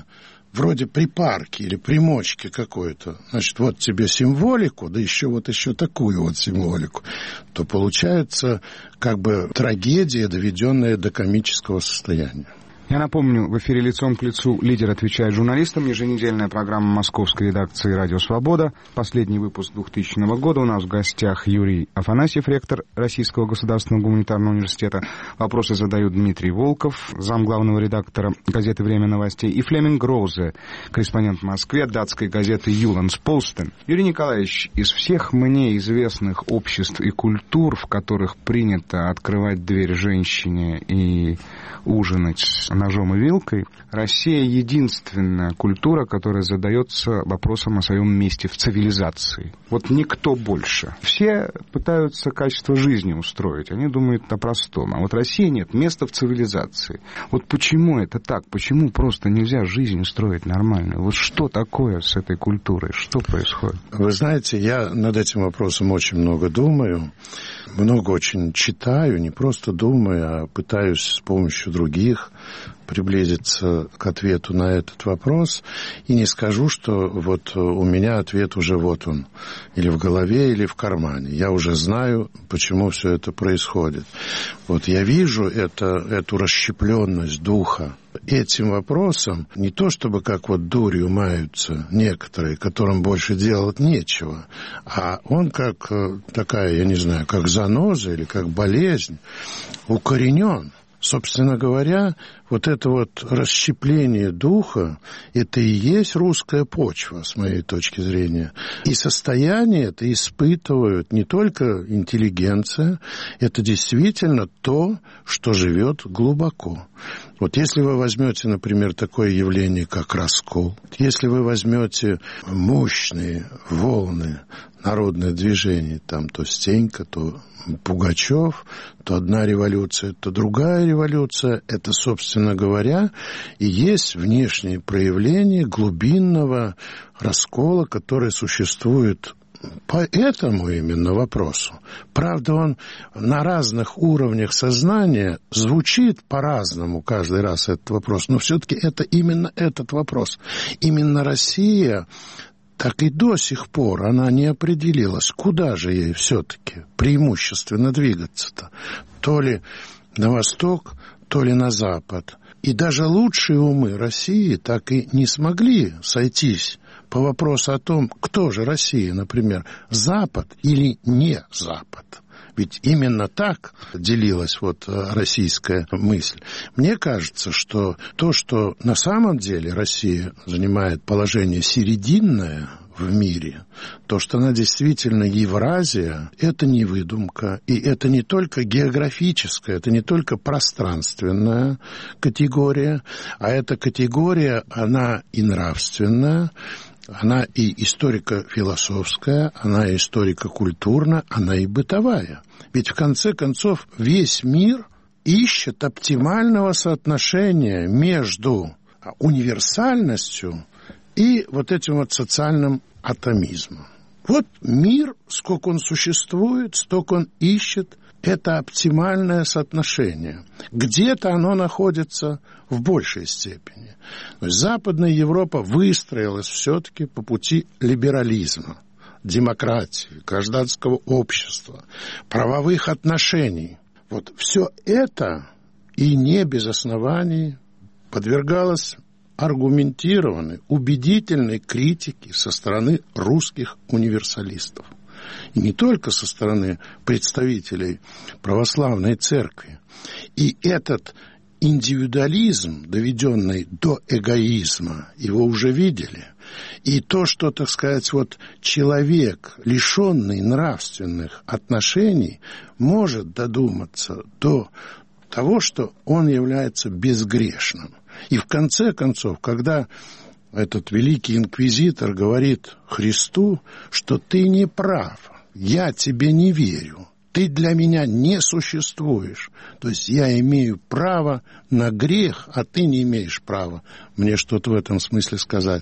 Speaker 3: вроде припарки или примочки какой-то, значит, вот тебе символику, да еще такую вот символику, то получается как бы трагедия, доведенная до комического состояния.
Speaker 2: Я напомню, в эфире «Лицом к лицу» лидер отвечает журналистам. Еженедельная программа московской редакции «Радио Свобода». Последний выпуск 2000 года. У нас в гостях Юрий Афанасьев, ректор Российского государственного гуманитарного университета. Вопросы задают Дмитрий Волков, замглавного редактора газеты «Время новостей», и Флеминг Гроузе, корреспондент в Москве датской газеты «Юландспостен». Юрий Николаевич, из всех мне известных обществ и культур, в которых принято открывать дверь женщине и ужинать ножом и вилкой, Россия единственная культура, которая задается вопросом о своем месте в цивилизации. Вот никто больше. Все пытаются качество жизни устроить, они думают о простом. А вот Россия нет, места в цивилизации. Вот почему это так? Почему просто нельзя жизнь устроить нормально? Вот что такое с этой культурой? Что происходит?
Speaker 3: Вы знаете, я над этим вопросом очень много думаю, много очень читаю, не просто думаю, а пытаюсь с помощью других приблизиться к ответу на этот вопрос, и не скажу, что вот у меня ответ уже вот он, или в голове, или в кармане. Я уже знаю, почему все это происходит. Вот я вижу эту расщепленность духа. Этим вопросом не то чтобы как вот дурью маются некоторые, которым больше делать нечего, а он как такая, я не знаю, как заноза или как болезнь укоренен. Собственно говоря, вот это вот расщепление духа, это и есть русская почва, с моей точки зрения. И состояние это испытывают не только интеллигенция, это действительно то, что живет глубоко. Вот если вы возьмете, например, такое явление, как раскол, если вы возьмете мощные волны народных движений, там то Стенька, то Пугачев, то одна революция, то другая революция, это, собственно говоря, и есть внешнее проявление глубинного раскола, который существует по этому именно вопросу. Правда, он на разных уровнях сознания звучит по-разному каждый раз этот вопрос, но все-таки это именно этот вопрос. Именно Россия, так и до сих пор она не определилась, куда же ей все-таки преимущественно двигаться-то. То ли на восток, то ли на запад. И даже лучшие умы России так и не смогли сойтись по вопросу о том, кто же Россия, например, Запад или не Запад. Ведь именно так делилась вот российская мысль. Мне кажется, что то, что на самом деле Россия занимает положение серединное в мире, то, что она действительно Евразия, это не выдумка, и это не только географическая, это не только пространственная категория, а эта категория, она и нравственная, она и историко-философская, она и историко-культурная, она и бытовая. Ведь в конце концов весь мир ищет оптимального соотношения между универсальностью и вот этим вот социальным атомизмом. Вот мир, сколько он существует, столько он ищет это оптимальное соотношение. Где-то оно находится в большей степени. То есть Западная Европа выстроилась все-таки по пути либерализма, демократии, гражданского общества, правовых отношений. Вот все это и не без оснований подвергалось аргументированной, убедительной критике со стороны русских универсалистов. И не только со стороны представителей православной церкви. И этот индивидуализм, доведенный до эгоизма, его уже видели. И то, что, так сказать, вот человек, лишенный нравственных отношений, может додуматься до того, что он является безгрешным. И в конце концов, когда этот великий инквизитор говорит Христу, что ты не прав, я тебе не верю, ты для меня не существуешь, то есть я имею право на грех, а ты не имеешь права мне что-то в этом смысле сказать.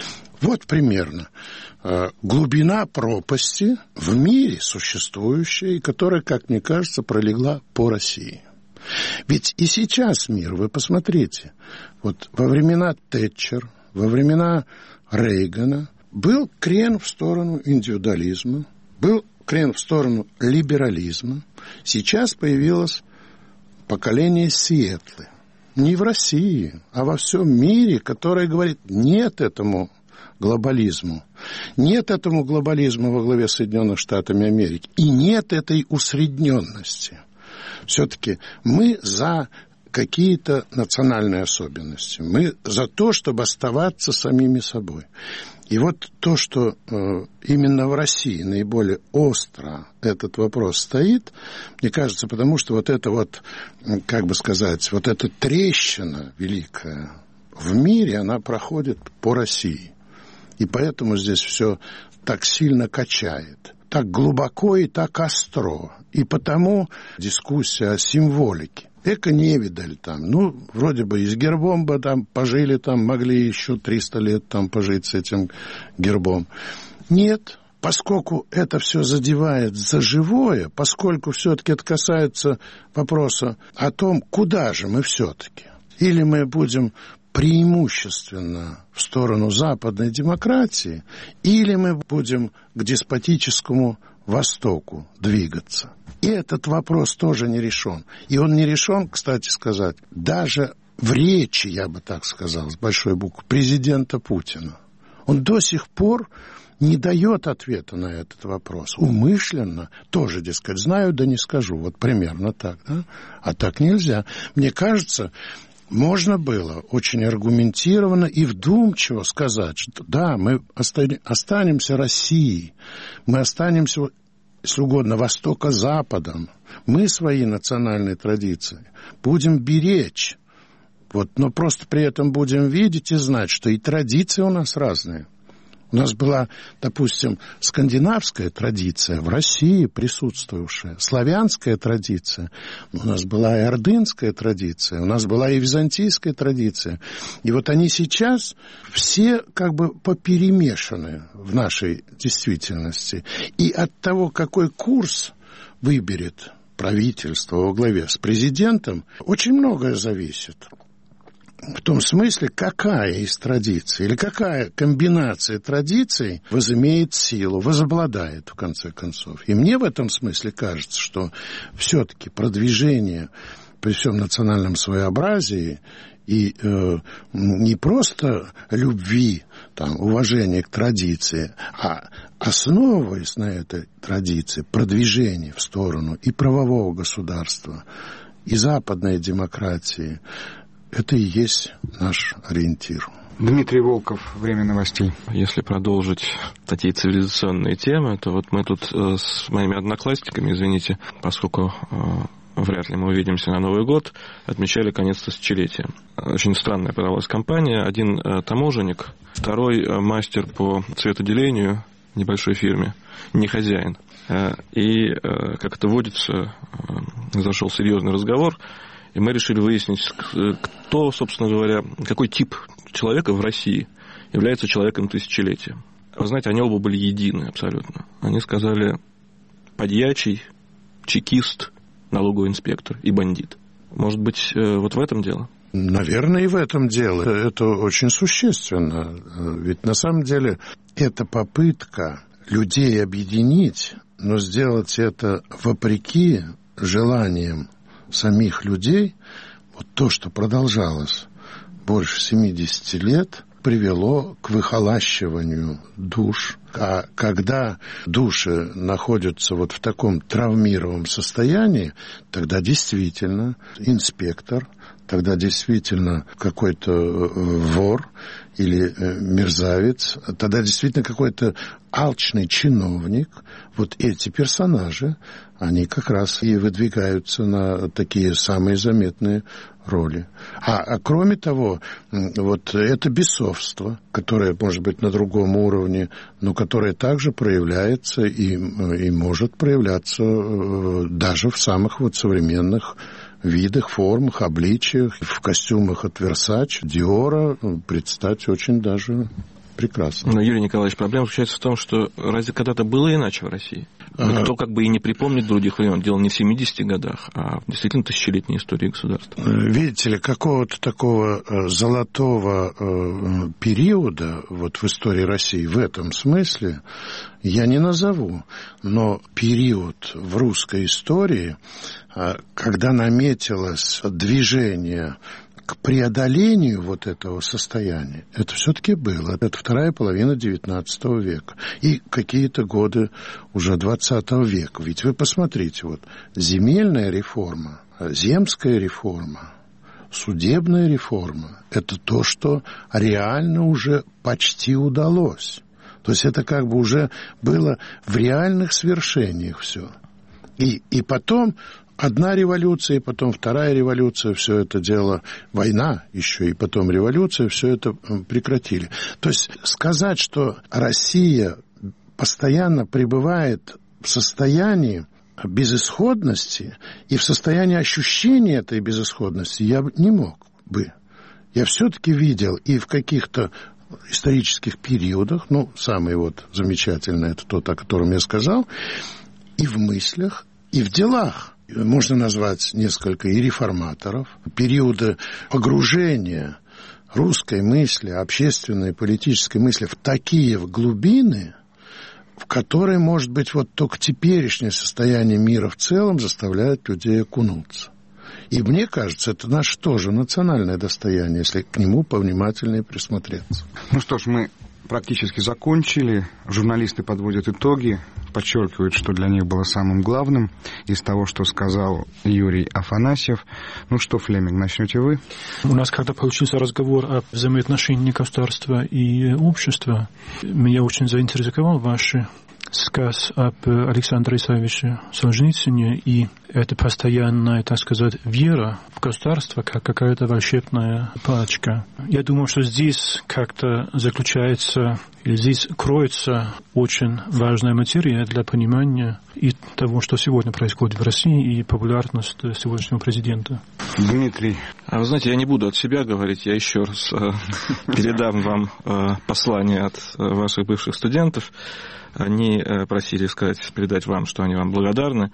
Speaker 3: Вот примерно глубина пропасти в мире существующей, которая, как мне кажется, пролегла по России. Ведь и сейчас мир, вы посмотрите, вот во времена Тэтчер, во времена Рейгана был крен в сторону индивидуализма, был крен в сторону либерализма. Сейчас появилось поколение Сиэтлы. Не в России, а во всем мире, которое говорит «нет» этому глобализму. Нет этому глобализму во главе Соединенных Штатов Америки. И нет этой усредненности. Все-таки мы за какие-то национальные особенности. Мы за то, чтобы оставаться самими собой. И вот то, что именно в России наиболее остро этот вопрос стоит, мне кажется, потому что вот это вот, как бы сказать, вот эта трещина великая в мире, она проходит по России. И поэтому здесь все так сильно качает, так глубоко и так остро. И потому дискуссия о символике. Эко-невидаль там, ну, вроде бы и с гербом бы там пожили, там могли еще 300 лет там пожить с этим гербом. Нет, поскольку это все задевает за живое, поскольку все-таки это касается вопроса о том, куда же мы все-таки. Или мы будем преимущественно в сторону западной демократии, или мы будем к деспотическому Востоку двигаться. И этот вопрос тоже не решен. И он не решен, кстати сказать, даже в речи, я бы так сказал, с большой буквы, президента Путина. Он до сих пор не дает ответа на этот вопрос. Умышленно тоже, дескать, знаю, да не скажу. Вот примерно так. Да? А так нельзя. Мне кажется, можно было очень аргументированно и вдумчиво сказать, что да, мы останемся Россией, мы останемся, если угодно, Востока-Западом. Мы свои национальные традиции будем беречь, вот, но просто при этом будем видеть и знать, что и традиции у нас разные. У нас была, допустим, скандинавская традиция в России присутствовавшая, славянская традиция, у нас была и ордынская традиция, у нас была и византийская традиция. И вот они сейчас все как бы поперемешаны в нашей действительности. И от того, какой курс выберет правительство во главе с президентом, очень многое зависит. В том смысле, какая из традиций или какая комбинация традиций возымеет силу, возобладает, в конце концов. И мне в этом смысле кажется, что все-таки продвижение при всем национальном своеобразии и не просто любви, там, уважения к традиции, а основываясь на этой традиции, продвижение в сторону и правового государства, и западной демократии, это и есть наш ориентир.
Speaker 2: Дмитрий Волков, «Время новостей».
Speaker 11: Если продолжить такие цивилизационные темы, то вот мы тут с моими одноклассниками, извините, поскольку вряд ли мы увидимся на Новый год, отмечали конец тысячелетия. Очень странная подалась компания. Один таможенник, второй мастер по цветоделению в небольшой фирме, не хозяин. И, как это водится, зашел серьезный разговор, и мы решили выяснить, кто, собственно говоря, какой тип человека в России является человеком тысячелетия. Вы знаете, они оба были едины абсолютно. Они сказали: подьячий, чекист, налоговый инспектор и бандит. Может быть, вот в этом дело?
Speaker 3: Наверное, и в этом дело. Это очень существенно. Ведь на самом деле это попытка людей объединить, но сделать это вопреки желаниям самих людей, вот то, что продолжалось больше 70 лет, привело к выхолащиванию душ. А когда души находятся вот в таком травмированном состоянии, тогда действительно инспектор, тогда действительно какой-то вор или мерзавец, тогда действительно какой-то алчный чиновник. Вот эти персонажи, они как раз и выдвигаются на такие самые заметные роли. А кроме того, вот это бесовство, которое, может быть, на другом уровне, но которое также проявляется и может проявляться даже в самых вот современных видах, формах, обличиях, в костюмах от Versace, Диора предстать очень даже прекрасно.
Speaker 11: Но, Юрий Николаевич, проблема заключается в том, что разве когда-то было иначе в России? Никто как бы и не припомнит других времен. Дело не в 70 годах, а в действительно тысячелетней истории государства.
Speaker 3: Видите ли, какого-то такого золотого периода вот в истории России в этом смысле я не назову. Но период в русской истории, когда наметилось движение к преодолению вот этого состояния, это все-таки было. Это вторая половина XIX века. И какие-то годы уже XX века. Ведь вы посмотрите, вот земельная реформа, земская реформа, судебная реформа – это то, что реально уже почти удалось. То есть это как бы уже было в реальных свершениях все. И потом одна революция, и потом вторая революция, все это дело, война еще, и потом революция, все это прекратили. То есть сказать, что Россия постоянно пребывает в состоянии безысходности и в состоянии ощущения этой безысходности, я не мог бы. Я все-таки видел и в каких-то исторических периодах, ну, самый вот замечательный, это тот, о котором я сказал, и в мыслях, и в делах. Можно назвать несколько и реформаторов, периоды погружения русской мысли, общественной, политической мысли в такие глубины, в которые, может быть, вот только теперешнее состояние мира в целом заставляет людей окунуться. И мне кажется, это наше тоже национальное достояние, если к нему повнимательнее присмотреться.
Speaker 2: Ну что ж, мы практически закончили. Журналисты подводят итоги, подчеркивают, что для них было самым главным из того, что сказал Юрий Афанасьев. Ну что, Флеминг, начнете вы?
Speaker 12: У нас, когда получился разговор о взаимоотношении государства и общества, меня очень заинтересовал ваш сказ об Александре Исаевиче Солженицыне, и это постоянная, так сказать, вера в государство, как какая-то волшебная палочка. Я думаю, что здесь как-то заключается, или здесь кроется очень важная материя для понимания и того, что сегодня происходит в России, и популярность сегодняшнего президента.
Speaker 2: Дмитрий.
Speaker 11: А вы знаете, я не буду от себя говорить, я еще раз передам вам послание от ваших бывших студентов. Они просили передать вам, что они вам благодарны.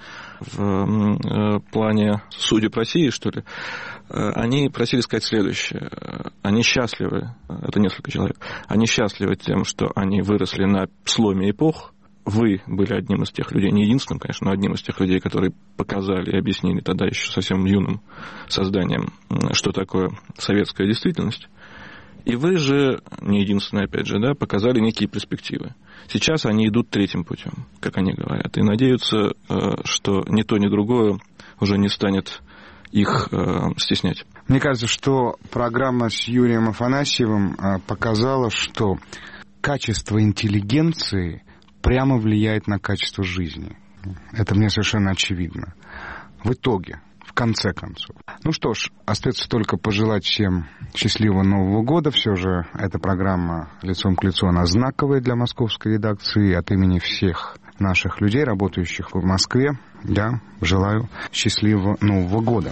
Speaker 11: В плане судеб России, что ли, они просили сказать следующее. Они счастливы, это несколько человек, они счастливы тем, что они выросли на сломе эпох. Вы были одним из тех людей, не единственным, конечно, но одним из тех людей, которые показали и объяснили тогда еще совсем юным созданием, что такое советская действительность. И вы же, не единственные, опять же, да, показали некие перспективы. Сейчас они идут третьим путем, как они говорят, и надеются, что ни то, ни другое уже не станет их стеснять.
Speaker 2: Мне кажется, что программа с Юрием Афанасьевым показала, что качество интеллигенции прямо влияет на качество жизни. Это мне совершенно очевидно. В итоге, в конце концов. Ну что ж, остается только пожелать всем счастливого Нового года. Все же эта программа «Лицом к лицу», она знаковая для московской редакции. От имени всех наших людей, работающих в Москве, я желаю счастливого Нового года.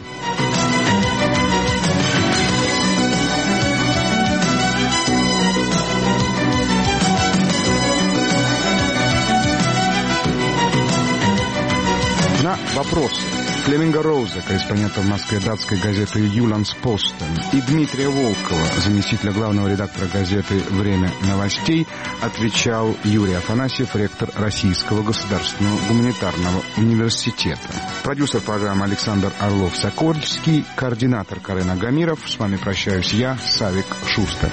Speaker 2: На вопросы Флеминга Роуза, корреспондента в Москве датской газеты «Юландспостен», и Дмитрия Волкова, заместителя главного редактора газеты «Время новостей», отвечал Юрий Афанасьев, ректор Российского государственного гуманитарного университета. Продюсер программы Александр Орлов-Сокольский, координатор Карен Агамиров. С вами прощаюсь я, Савик Шустер.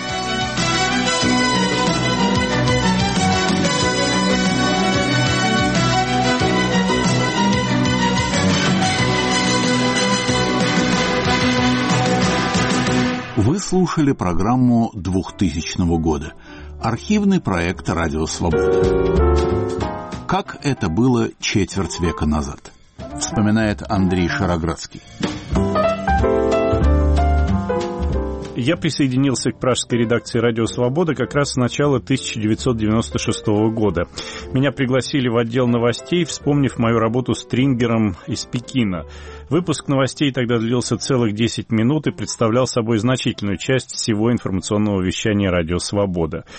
Speaker 1: Вы слушали программу 2000 года. Архивный проект «Радио Свобода». Как это было четверть века назад, вспоминает Андрей Шароградский.
Speaker 15: Я присоединился к пражской редакции «Радио Свобода» как раз с начала 1996 года. Меня пригласили в отдел новостей, вспомнив мою работу стрингером из Пекина. Выпуск новостей тогда длился целых 10 минут и представлял собой значительную часть всего информационного вещания «Радио Свобода».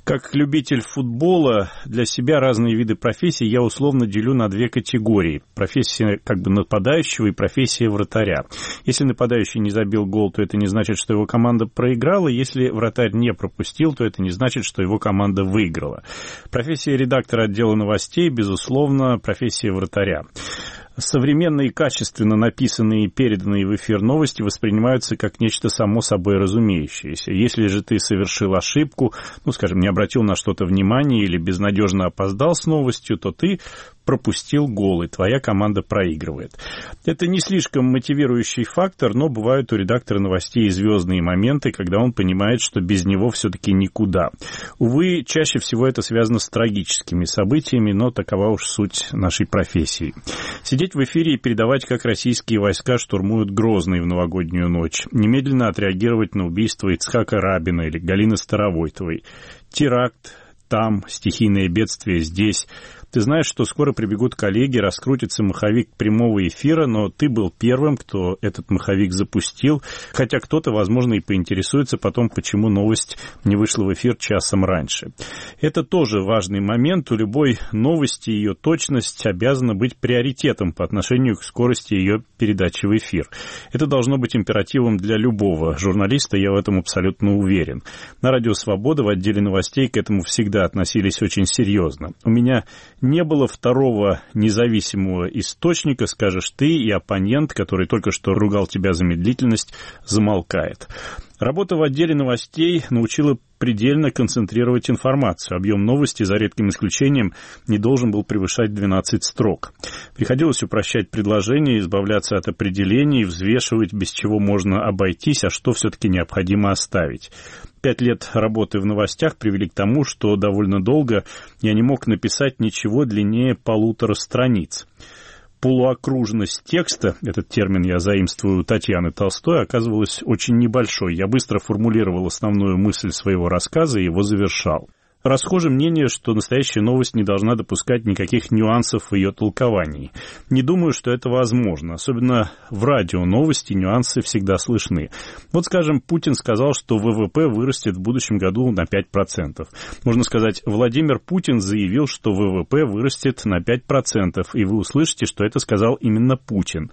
Speaker 15: Как любитель футбола, для себя разные виды профессий я условно делю на две категории. Профессия как бы нападающего и профессия вратаря. Если нападающий не забил гол, то это не значит, что его команда проиграла. Если вратарь не пропустил, то это не значит, что его команда выиграла. Профессия редактора отдела новостей, безусловно, профессия вратаря. Современные, качественно написанные и переданные в эфир новости воспринимаются как нечто само собой разумеющееся. Если же ты совершил ошибку, скажем, не обратил на что-то внимания или безнадежно опоздал с новостью, то ты пропустил гол, и твоя команда проигрывает. Это не слишком мотивирующий фактор, но бывают у редактора новостей звездные моменты, когда он понимает, что без него все-таки никуда. Увы, чаще всего это связано с трагическими событиями, но такова уж суть нашей профессии. Сидеть в эфире и передавать, как российские войска штурмуют Грозный в новогоднюю ночь. Немедленно отреагировать на убийство Ицхака Рабина или Галины Старовойтовой. Теракт там, стихийное бедствие здесь. Ты знаешь, что скоро прибегут коллеги, раскрутится маховик прямого эфира, но ты был первым, кто этот маховик запустил, хотя кто-то, возможно, и поинтересуется потом, почему новость не вышла в эфир часом раньше. Это тоже важный момент. У любой новости ее точность обязана быть приоритетом по отношению к скорости ее передачи в эфир. Это должно быть императивом для любого журналиста, я в этом абсолютно уверен. На Радио Свобода в отделе новостей к этому всегда относились очень серьезно. У меня не было второго независимого источника, скажешь ты, и оппонент, который только что ругал тебя за медлительность, замолкает. Работа в отделе новостей научила предельно концентрировать информацию. Объем новости, за редким исключением, не должен был превышать 12 строк. Приходилось упрощать предложения, избавляться от определений, взвешивать, без чего можно обойтись, а что все-таки необходимо оставить. 5 лет работы в новостях привели к тому, что довольно долго я не мог написать ничего длиннее 1,5 страниц. Полуокружность текста, этот термин я заимствую у Татьяны Толстой, оказывалась очень небольшой. Я быстро формулировал основную мысль своего рассказа и его завершал. Расхоже мнение, что настоящая новость не должна допускать никаких нюансов в ее толковании. Не думаю, что это возможно. Особенно в радио новости нюансы всегда слышны. Вот, скажем, Путин сказал, что ВВП вырастет в будущем году на 5%. Можно сказать, Владимир Путин заявил, что ВВП вырастет на 5%, и вы услышите, что это сказал именно Путин.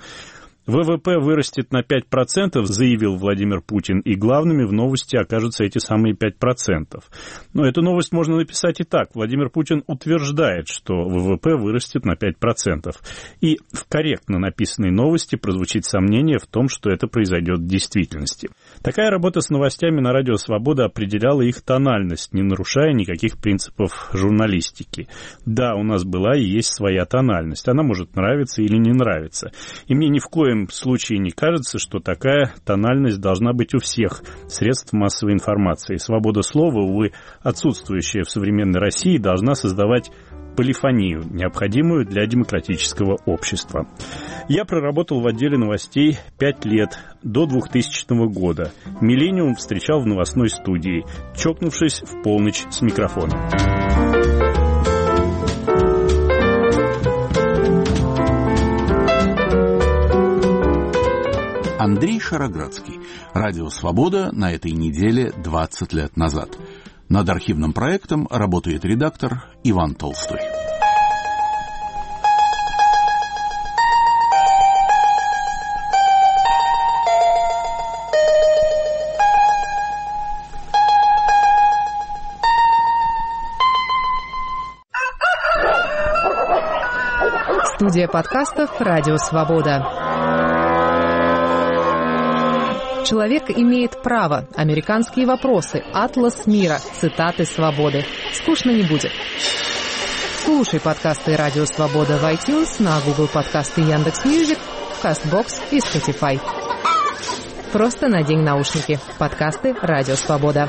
Speaker 15: ВВП вырастет на 5%, заявил Владимир Путин, и главными в новости окажутся эти самые 5%. Но эту новость можно написать и так. Владимир Путин утверждает, что ВВП вырастет на 5%. И в корректно написанной новости прозвучит сомнение в том, что это произойдет в действительности. Такая работа с новостями на Радио Свобода определяла их тональность, не нарушая никаких принципов журналистики. Да, у нас была и есть своя тональность. Она может нравиться или не нравиться. И мне ни в коем случае не кажется, что такая тональность должна быть у всех средств массовой информации. Свобода слова, увы, отсутствующая в современной России, должна создавать полифонию, необходимую для демократического общества. Я проработал в отделе новостей 5 лет, до 2000 года. «Миллениум» встречал в новостной студии, чокнувшись в полночь с микрофоном.
Speaker 1: Андрей Шароградский. Радио «Свобода» на этой неделе 20 лет назад. Над архивным проектом работает редактор Иван Толстой.
Speaker 16: Студия подкастов «Радио Свобода». Человек имеет право. Американские вопросы. Атлас мира. Цитаты свободы. Скучно не будет. Слушай подкасты «Радио Свобода» в iTunes, на Google подкасты, Яндекс.Мьюзик, Castbox и Spotify. Просто надень наушники. Подкасты «Радио Свобода».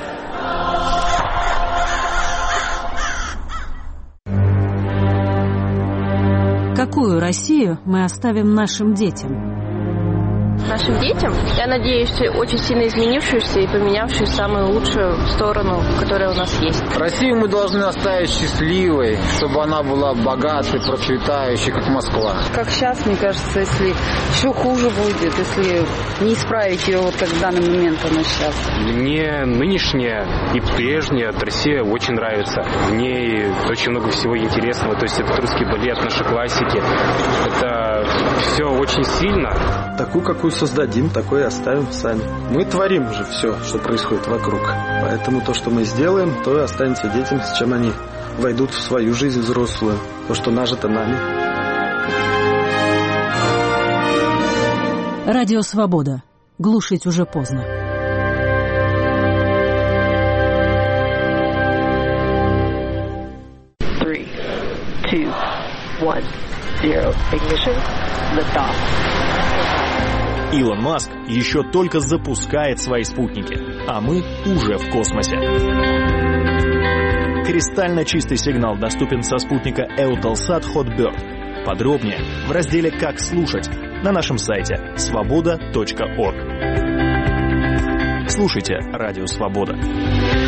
Speaker 17: Какую Россию мы оставим нашим детям?
Speaker 8: нашим детям. Я надеюсь, очень сильно изменившуюся и поменявшуюся в самую лучшую сторону, которая у нас есть.
Speaker 17: Россию мы должны оставить счастливой, чтобы она была богатой, процветающей, как Москва.
Speaker 18: Как сейчас, мне кажется, если еще хуже будет, если не исправить ее, вот как в данный момент она сейчас.
Speaker 19: Мне нынешняя и прежняя Россия очень нравится. В ней очень много всего интересного. То есть это русский балет, наши классики. Это все очень сильно.
Speaker 20: Такую, какую создадим, такой и оставим сами. Мы творим же все, что происходит вокруг. Поэтому то, что мы сделаем, то и останется детям, с чем они войдут в свою жизнь взрослую. То, что нажито нами.
Speaker 4: Радио «Свобода». Глушить уже поздно.
Speaker 21: Илон Маск еще только запускает свои спутники, а мы уже в космосе. Кристально чистый сигнал доступен со спутника Eutelsat Hotbird. Подробнее в разделе «Как слушать» на нашем сайте svoboda.org. Слушайте «Радио Свобода».